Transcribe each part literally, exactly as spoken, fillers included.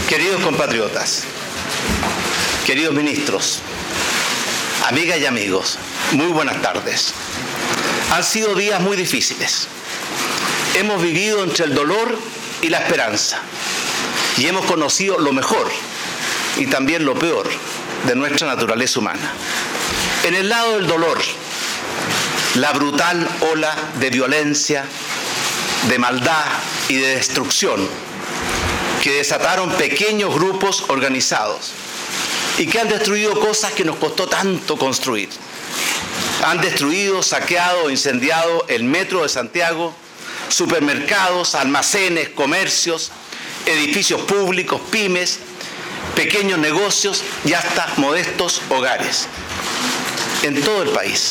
Queridos compatriotas, queridos ministros, amigas y amigos, muy buenas tardes. Han sido días muy difíciles. Hemos vivido entre el dolor y la esperanza y hemos conocido lo mejor y también lo peor de nuestra naturaleza humana. En el lado del dolor, la brutal ola de violencia, de maldad y de destrucción que desataron pequeños grupos organizados y que han destruido cosas que nos costó tanto construir. Han destruido, saqueado, incendiado el metro de Santiago, supermercados, almacenes, comercios, edificios públicos, pymes, pequeños negocios y hasta modestos hogares en todo el país.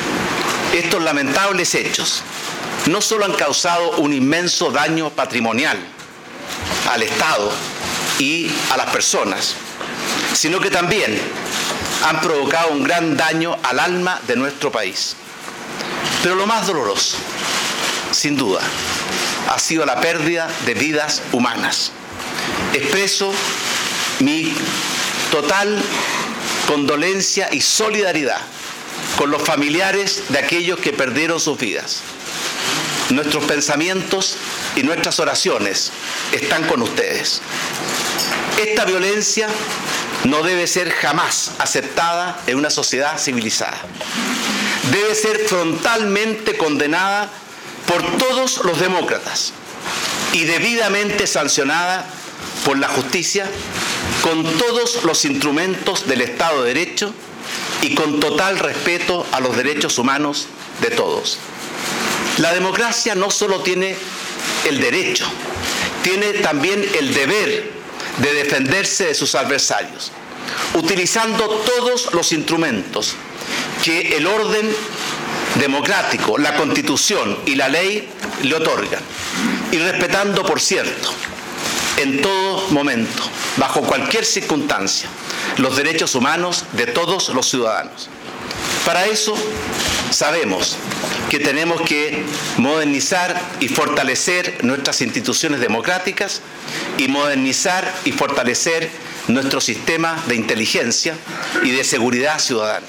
Estos lamentables hechos no solo han causado un inmenso daño patrimonial al Estado y a las personas, sino que también han provocado un gran daño al alma de nuestro país. Pero lo más doloroso, sin duda, ha sido la pérdida de vidas humanas. Expreso mi total condolencia y solidaridad con los familiares de aquellos que perdieron sus vidas. Nuestros pensamientos y nuestras oraciones están con ustedes. Esta violencia no debe ser jamás aceptada en una sociedad civilizada. Debe ser frontalmente condenada por todos los demócratas y debidamente sancionada por la justicia con todos los instrumentos del Estado de Derecho y con total respeto a los derechos humanos de todos. La democracia no solo tiene el derecho, tiene también el deber de defenderse de sus adversarios, utilizando todos los instrumentos que el orden democrático, la Constitución y la ley le otorgan, y respetando, por cierto, en todo momento, bajo cualquier circunstancia, los derechos humanos de todos los ciudadanos. Para eso sabemos que tenemos que modernizar y fortalecer nuestras instituciones democráticas y modernizar y fortalecer nuestro sistema de inteligencia y de seguridad ciudadana.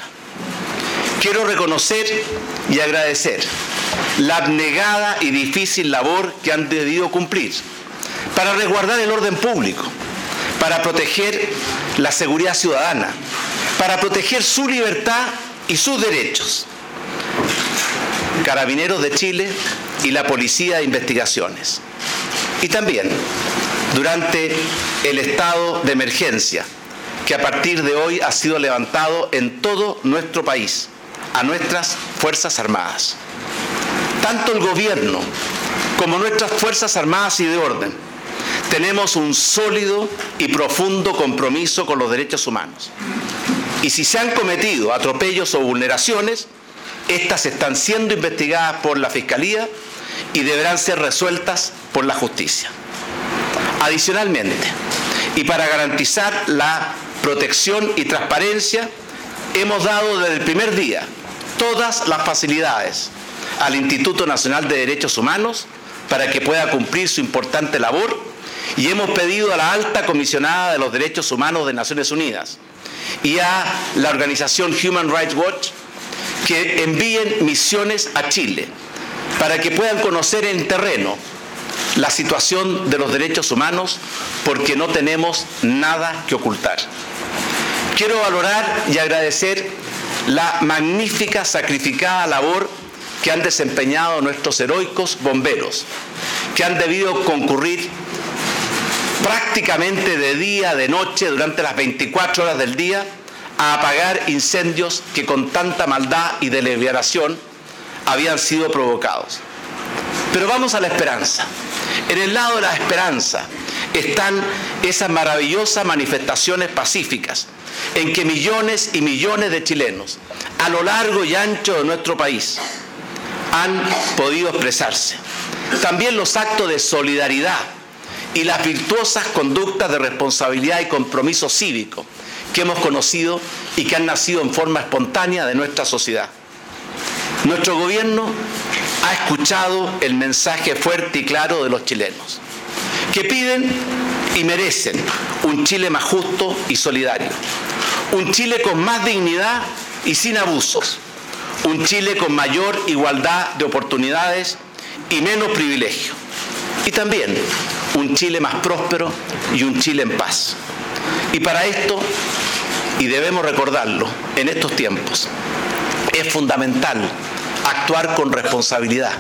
Quiero reconocer y agradecer la abnegada y difícil labor que han debido cumplir para resguardar el orden público, para proteger la seguridad ciudadana, para proteger su libertad y sus derechos. Carabineros de Chile y la Policía de Investigaciones. Y también durante el estado de emergencia que a partir de hoy ha sido levantado en todo nuestro país, a nuestras Fuerzas Armadas. Tanto el gobierno como nuestras Fuerzas Armadas y de orden tenemos un sólido y profundo compromiso con los derechos humanos. Y si se han cometido atropellos o vulneraciones, estas están siendo investigadas por la Fiscalía y deberán ser resueltas por la justicia. Adicionalmente, y para garantizar la protección y transparencia, hemos dado desde el primer día todas las facilidades al Instituto Nacional de Derechos Humanos para que pueda cumplir su importante labor y hemos pedido a la Alta Comisionada de los Derechos Humanos de Naciones Unidas y a la organización Human Rights Watch que envíen misiones a Chile para que puedan conocer en terreno la situación de los derechos humanos, porque no tenemos nada que ocultar. Quiero valorar y agradecer la magnífica, sacrificada labor que han desempeñado nuestros heroicos bomberos, que han debido concurrir prácticamente de día, de noche, durante las veinticuatro horas del día, a apagar incendios que con tanta maldad y deliberación habían sido provocados. Pero vamos a la esperanza. En el lado de la esperanza están esas maravillosas manifestaciones pacíficas en que millones y millones de chilenos a lo largo y ancho de nuestro país han podido expresarse. También los actos de solidaridad y las virtuosas conductas de responsabilidad y compromiso cívico que hemos conocido y que han nacido en forma espontánea de nuestra sociedad. Nuestro gobierno ha escuchado el mensaje fuerte y claro de los chilenos, que piden y merecen un Chile más justo y solidario, un Chile con más dignidad y sin abusos, un Chile con mayor igualdad de oportunidades y menos privilegio, y también un Chile más próspero y un Chile en paz. Y para esto, y debemos recordarlo en estos tiempos, es fundamental actuar con responsabilidad,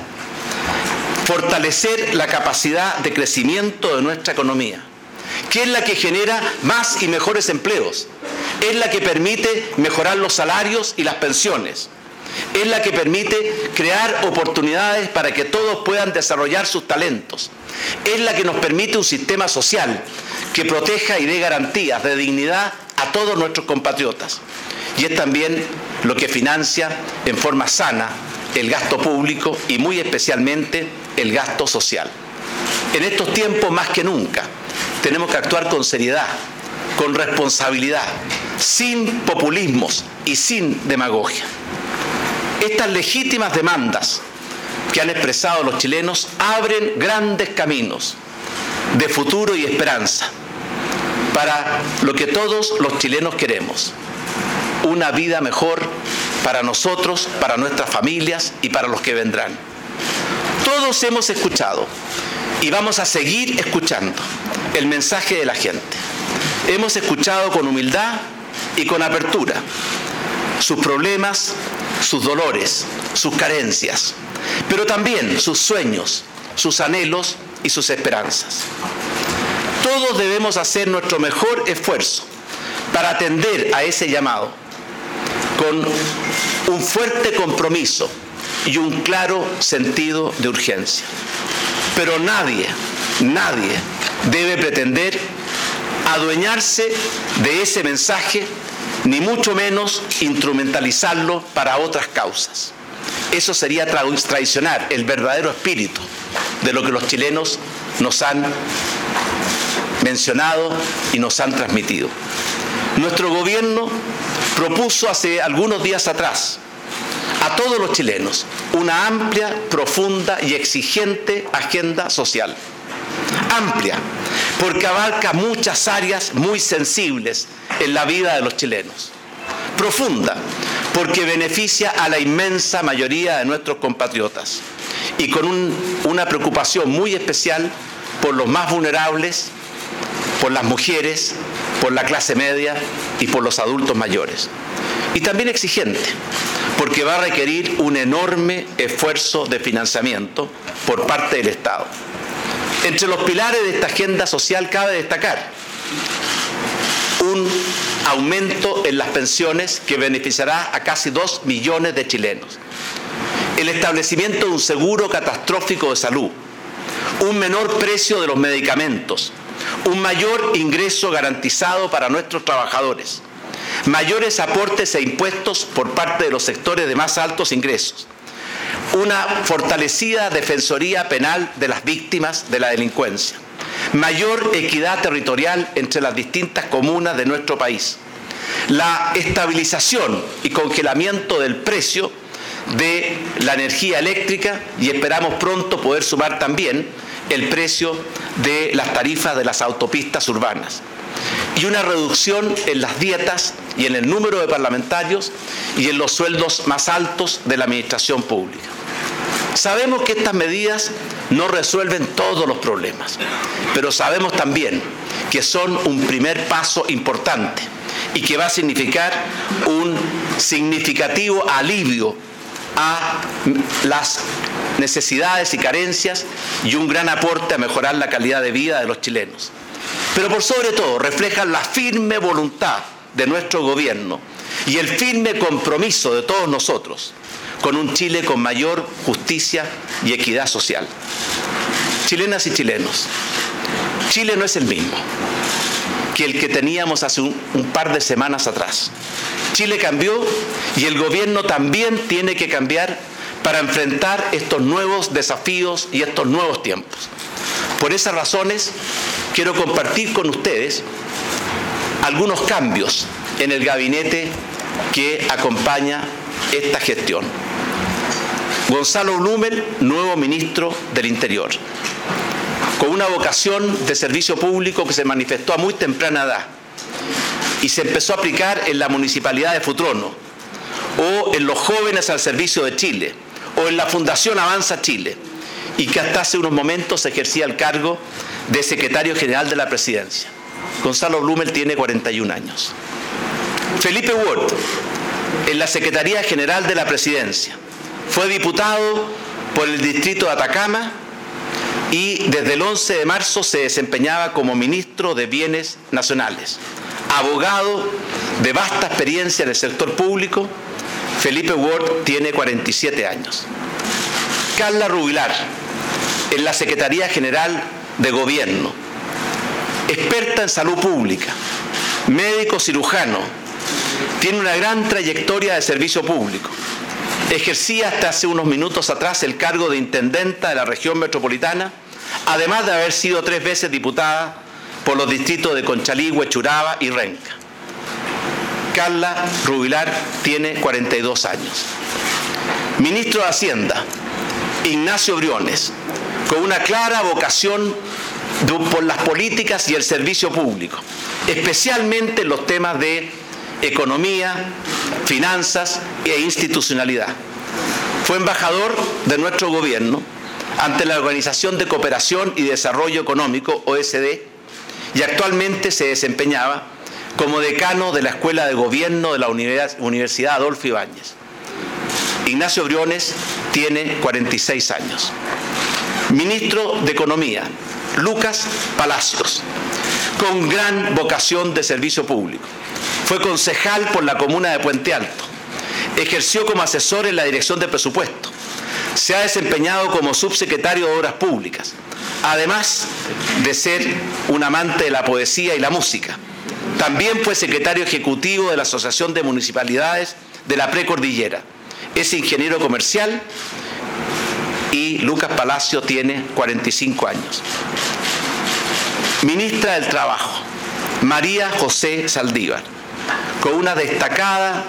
fortalecer la capacidad de crecimiento de nuestra economía, que es la que genera más y mejores empleos, es la que permite mejorar los salarios y las pensiones, es la que permite crear oportunidades para que todos puedan desarrollar sus talentos, es la que nos permite un sistema social que proteja y dé garantías de dignidad a todos nuestros compatriotas, y es también lo que financia en forma sana el gasto público y muy especialmente el gasto social. En estos tiempos más que nunca tenemos que actuar con seriedad, con responsabilidad, sin populismos y sin demagogia. Estas legítimas demandas que han expresado los chilenos abren grandes caminos de futuro y esperanza para lo que todos los chilenos queremos: una vida mejor para nosotros, para nuestras familias y para los que vendrán. Todos hemos escuchado y vamos a seguir escuchando el mensaje de la gente. Hemos escuchado con humildad y con apertura sus problemas, sus dolores, sus carencias, pero también sus sueños, sus anhelos y sus esperanzas. Todos debemos hacer nuestro mejor esfuerzo para atender a ese llamado con un fuerte compromiso y un claro sentido de urgencia. Pero nadie, nadie debe pretender adueñarse de ese mensaje, ni mucho menos instrumentalizarlo para otras causas. Eso sería tra- traicionar el verdadero espíritu de lo que los chilenos nos han mencionado y nos han transmitido. Nuestro gobierno propuso hace algunos días atrás a todos los chilenos una amplia, profunda y exigente agenda social. Amplia, porque abarca muchas áreas muy sensibles en la vida de los chilenos. Profunda, porque beneficia a la inmensa mayoría de nuestros compatriotas y con un, una preocupación muy especial por los más vulnerables, por las mujeres, por la clase media y por los adultos mayores. Y también exigente, porque va a requerir un enorme esfuerzo de financiamiento por parte del Estado. Entre los pilares de esta agenda social cabe destacar un aumento en las pensiones que beneficiará a casi dos millones de chilenos, el establecimiento de un seguro catastrófico de salud, un menor precio de los medicamentos, un mayor ingreso garantizado para nuestros trabajadores, mayores aportes e impuestos por parte de los sectores de más altos ingresos, una fortalecida defensoría penal de las víctimas de la delincuencia, mayor equidad territorial entre las distintas comunas de nuestro país, la estabilización y congelamiento del precio de la energía eléctrica y esperamos pronto poder sumar también el precio de las tarifas de las autopistas urbanas, y una reducción en las dietas y en el número de parlamentarios y en los sueldos más altos de la administración pública. Sabemos que estas medidas no resuelven todos los problemas, pero sabemos también que son un primer paso importante y que va a significar un significativo alivio a las necesidades y carencias y un gran aporte a mejorar la calidad de vida de los chilenos. Pero por sobre todo reflejan la firme voluntad de nuestro gobierno y el firme compromiso de todos nosotros con un Chile con mayor justicia y equidad social. Chilenas y chilenos, Chile no es el mismo que el que teníamos hace un, un par de semanas atrás. Chile cambió y el gobierno también tiene que cambiar para enfrentar estos nuevos desafíos y estos nuevos tiempos. Por esas razones, quiero compartir con ustedes algunos cambios en el gabinete que acompaña esta gestión. Gonzalo Blumel, nuevo ministro del Interior. con una vocación de servicio público que se manifestó a muy temprana edad y se empezó a aplicar en la Municipalidad de Futrono, o en los Jóvenes al Servicio de Chile, o en la Fundación Avanza Chile, y que hasta hace unos momentos ejercía el cargo de secretario general de la Presidencia. Gonzalo Blumel tiene cuarenta y un años. Felipe Ward, en la Secretaría General de la Presidencia, fue diputado por el distrito de Atacama y desde el once de marzo se desempeñaba como ministro de Bienes Nacionales. Abogado de vasta experiencia en el sector público, Felipe Ward tiene cuarenta y siete años. Carla Rubilar, en la Secretaría General de Gobierno, experta en salud pública, médico cirujano, tiene una gran trayectoria de servicio público. Ejercía hasta hace unos minutos atrás el cargo de intendenta de la región metropolitana, además de haber sido tres veces diputada por los distritos de Conchalí, Huechuraba y Renca. Carla Rubilar tiene cuarenta y dos años. Ministro de Hacienda, Ignacio Briones, con una clara vocación por las políticas y el servicio público, especialmente en los temas de economía, finanzas e institucionalidad. Fue embajador de nuestro gobierno ante la Organización de Cooperación y Desarrollo Económico, O E C D, y actualmente se desempeñaba como decano de la Escuela de Gobierno de la Universidad Adolfo Ibáñez. Ignacio Briones tiene cuarenta y seis años. Ministro de Economía, Lucas Palacios, con gran vocación de servicio público. Fue concejal por la comuna de Puente Alto. Ejerció como asesor en la Dirección de Presupuesto. Se ha desempeñado como subsecretario de Obras Públicas, además de ser un amante de la poesía y la música. También fue secretario ejecutivo de la Asociación de Municipalidades de la Precordillera. Es ingeniero comercial y Lucas Palacio tiene cuarenta y cinco años. Ministra del Trabajo, María José Saldívar, con una destacada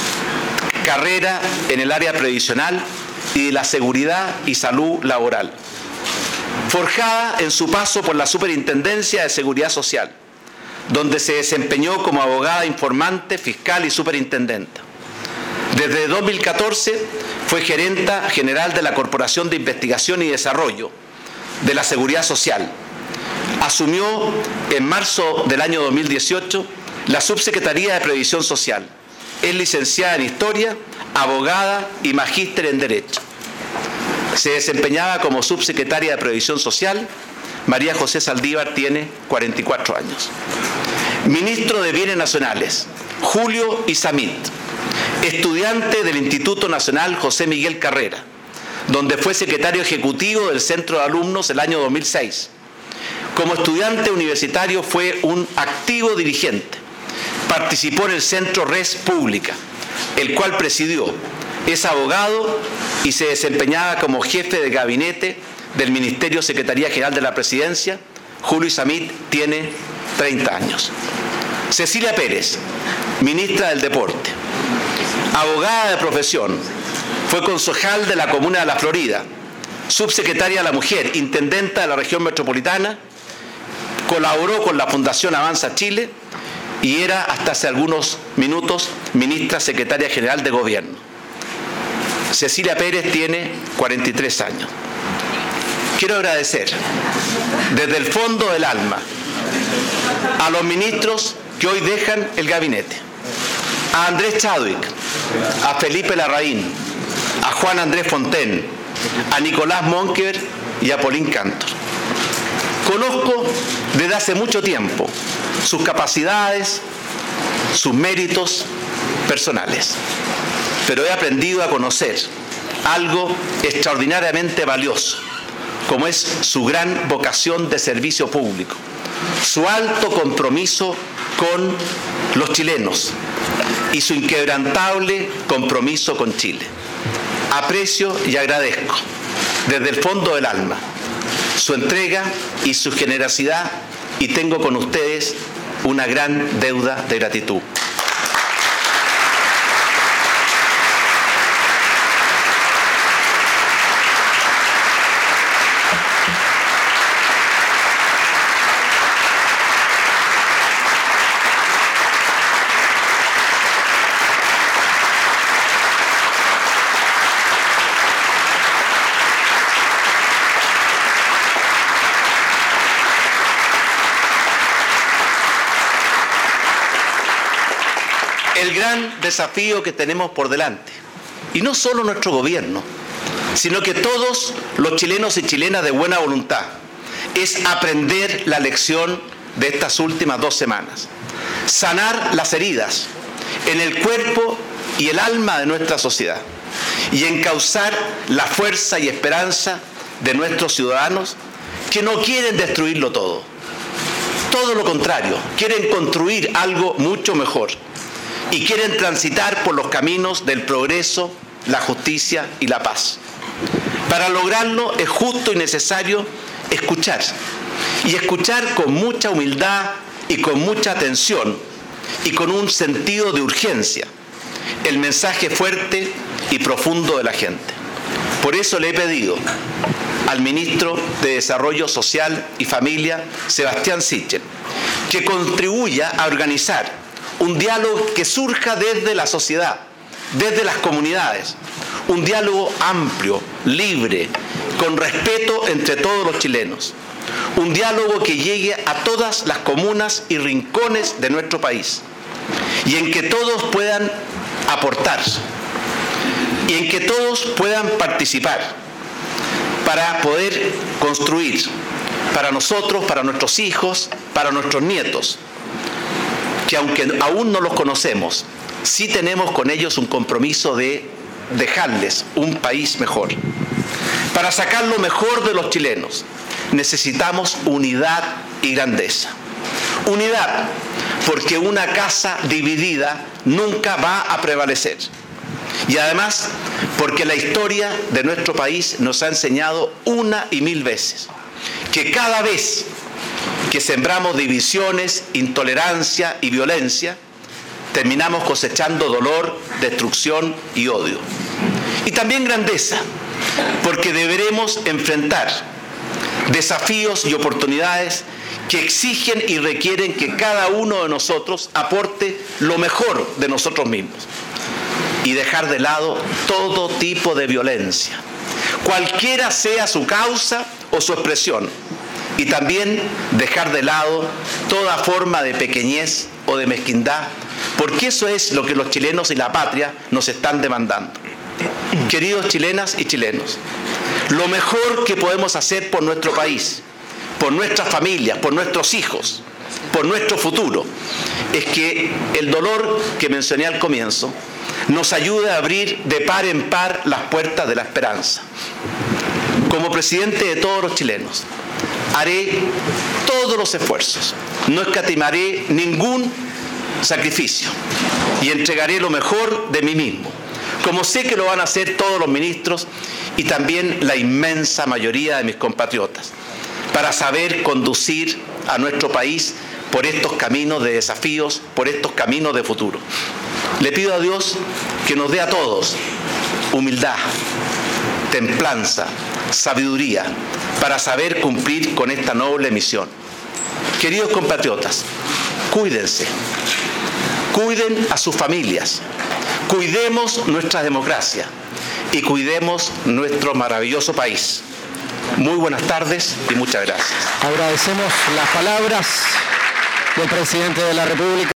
carrera en el área previsional y de la seguridad y salud laboral, forjada en su paso por la Superintendencia de Seguridad Social, donde se desempeñó como abogada informante, fiscal y superintendenta. Desde dos mil catorce fue gerenta general de la Corporación de Investigación y Desarrollo de la Seguridad Social. Asumió en marzo del año dos mil dieciocho la Subsecretaría de Previsión Social. Es licenciada en Historia, abogada y magíster en Derecho. Se desempeñaba como subsecretaria de Previsión Social. María José Saldívar tiene cuarenta y cuatro años. Ministro de Bienes Nacionales, Julio Isamit, estudiante del Instituto Nacional José Miguel Carrera, donde fue secretario ejecutivo del Centro de Alumnos el año dos mil seis. Como estudiante universitario fue un activo dirigente. Participó en el Centro Res Pública, el cual presidió. Es abogado y se desempeñaba como jefe de gabinete del Ministerio Secretaría General de la Presidencia. Julio Isamit tiene treinta años. Cecilia Pérez, ministra del Deporte, abogada de profesión, fue concejal de la Comuna de La Florida, subsecretaria de la Mujer, intendenta de la región metropolitana, colaboró con la Fundación Avanza Chile y era hasta hace algunos minutos ministra secretaria general de Gobierno. Cecilia Pérez tiene cuarenta y tres años. Quiero agradecer desde el fondo del alma a los ministros que hoy dejan el gabinete, a Andrés Chadwick, a Felipe Larraín, a Juan Andrés Fonten, a Nicolás Monkever y a Polín Cantor. Conozco desde hace mucho tiempo sus capacidades, sus méritos personales, pero he aprendido a conocer algo extraordinariamente valioso, como es su gran vocación de servicio público, su alto compromiso con los chilenos y su inquebrantable compromiso con Chile. Aprecio y agradezco desde el fondo del alma su entrega y su generosidad, y tengo con ustedes una gran deuda de gratitud. el gran desafío que tenemos por delante. Y no solo nuestro gobierno, sino que todos los chilenos y chilenas de buena voluntad, es aprender la lección de estas últimas dos semanas. Sanar las heridas en el cuerpo y el alma de nuestra sociedad y encauzar la fuerza y esperanza de nuestros ciudadanos que no quieren destruirlo todo. Todo lo contrario, quieren construir algo mucho mejor y quieren transitar por los caminos del progreso, la justicia y la paz. Para lograrlo es justo y necesario escuchar, y escuchar con mucha humildad y con mucha atención y con un sentido de urgencia el mensaje fuerte y profundo de la gente. Por eso le he pedido al ministro de Desarrollo Social y Familia, Sebastián Sichel, que contribuya a organizar un diálogo que surja desde la sociedad, desde las comunidades, un diálogo amplio, libre, con respeto entre todos los chilenos, un diálogo que llegue a todas las comunas y rincones de nuestro país y en que todos puedan aportar y en que todos puedan participar para poder construir para nosotros, para nuestros hijos, para nuestros nietos, que aunque aún no los conocemos, sí tenemos con ellos un compromiso de dejarles un país mejor. Para sacar lo mejor de los chilenos necesitamos unidad y grandeza. Unidad, porque una casa dividida nunca va a prevalecer. Y además, porque la historia de nuestro país nos ha enseñado una y mil veces que cada vez que sembramos divisiones, intolerancia y violencia, terminamos cosechando dolor, destrucción y odio. Y también grandeza, porque deberemos enfrentar desafíos y oportunidades que exigen y requieren que cada uno de nosotros aporte lo mejor de nosotros mismos y dejar de lado todo tipo de violencia, cualquiera sea su causa o su expresión, y también dejar de lado toda forma de pequeñez o de mezquindad, porque eso es lo que los chilenos y la patria nos están demandando. Queridos chilenas y chilenos, lo mejor que podemos hacer por nuestro país, por nuestras familias, por nuestros hijos, por nuestro futuro, es que el dolor que mencioné al comienzo nos ayude a abrir de par en par las puertas de la esperanza. Como presidente de todos los chilenos, haré todos los esfuerzos, no escatimaré ningún sacrificio y entregaré lo mejor de mí mismo, como sé que lo van a hacer todos los ministros y también la inmensa mayoría de mis compatriotas, para saber conducir a nuestro país por estos caminos de desafíos, por estos caminos de futuro. Le pido a Dios que nos dé a todos humildad, templanza, sabiduría, para saber cumplir con esta noble misión. Queridos compatriotas, cuídense, cuiden a sus familias, cuidemos nuestra democracia y cuidemos nuestro maravilloso país. Muy buenas tardes y muchas gracias. Agradecemos las palabras del presidente de la República.